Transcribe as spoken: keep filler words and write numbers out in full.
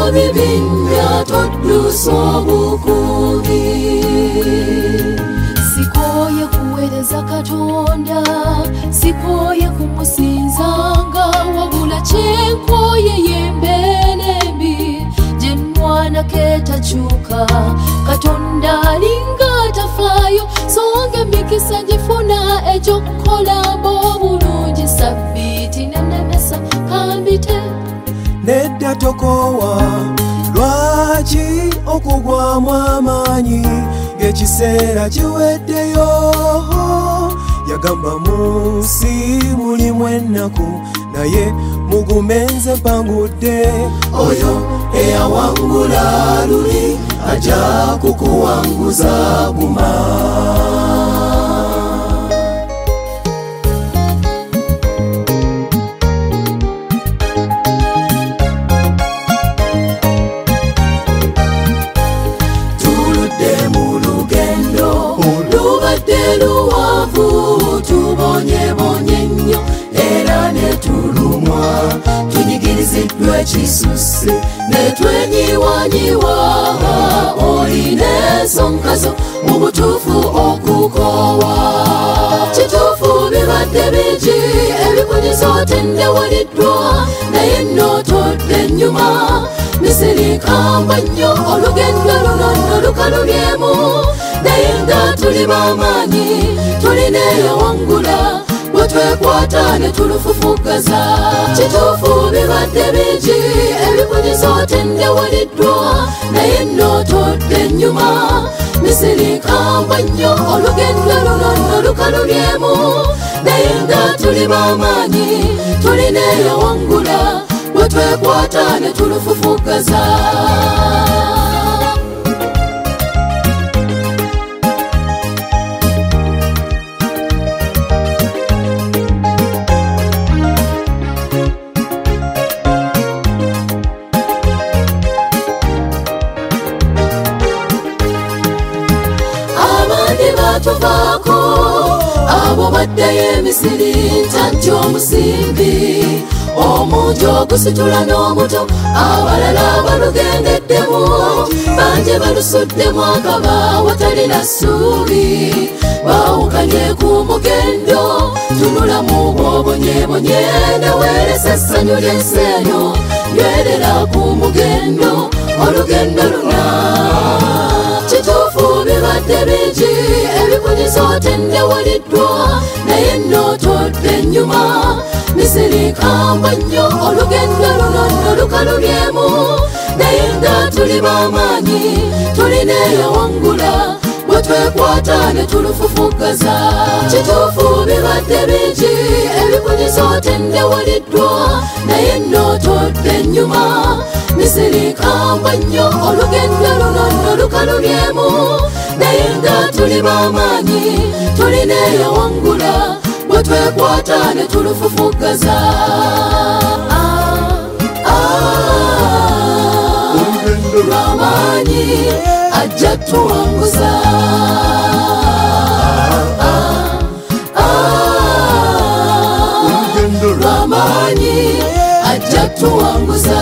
bibinya toddusa obukubi. Sikoye kuweereza Katonda, sikoye kumusinzanga, wabula kyenkoye yembeera embi gye nnwana keetakyuka. Katonda alinga atafaayo, songa emikisa gifuna egy'okukola mb'obulungi. Sabbiiti nenemesa kambite nedda tokowa, lwaki okugwamu amaanyi ng'ekiseera kiweddeyo? Yagamba mu nsi mulimu ennaku, naye mugumenze mpangudde. Oyo eyawangula luli ajja kukuwanguza guma. Luwavu tubonyebonye nnyo era ne tulumwa, tunyigiriziddwa ekisusse ne twenyiwanyiwa. Olina ensonga zo mu butuufu okukoowa. Kituufu bibadde bingi ebikunyiza otendewaliddwa, naye n'otodde ennyuma. Misiri nkambwe nnyo, olugendo luno nno lukalubyemu, naye nga tuli b'amaanyi tulina eyawangula. Bwe twekwata ne tulufufugaza. Kituufu bibadde bingi ebikunyiza otendewaliddwa, naye n'otodde ennyuma. Misiri nkambwe nnyo, olugendo luno nno lukalubyemu, naye nga tuli b'amaanyi tulina eyawangula. Bwe twekwata ne tulufufugaza. Batuvaako abo baddayo emisiri ntanti omusimbi, omungi ogusitula n'omuto, abalala balugendeddemu, bangi balusuddemu akaba watalina ssuubi. Baawukanye ku mugendo, tunula mu bwobonyebonye, neweeresa essanyu ly'ensi eno, nywerera ku mugendo, olugendo luna. Kituufu bibadde bingi ebikunyiza otendewaliddwa, naye n'otodde ennyuma. Misiri nkambwe nnyo, olugendo luno nno lukalubyemu, naye nga tuli b'amaanyi tulina eyawangula. Bwe twekwata ne tulufufugaza. Kituufu bibadde bingi ebikunyiza otendewaliddwa, naye n'otodde ennyuma. Misiri nkambwe nnyo, olugendo luno nno lukalubyemu, naye nga tuli b'amaanyi tulina eyawangula. Bwe twekwata ne tulufufugaza. Lw'amaanyi ajja tuwanguza. Lw'amaanyi ajja tuwanguza.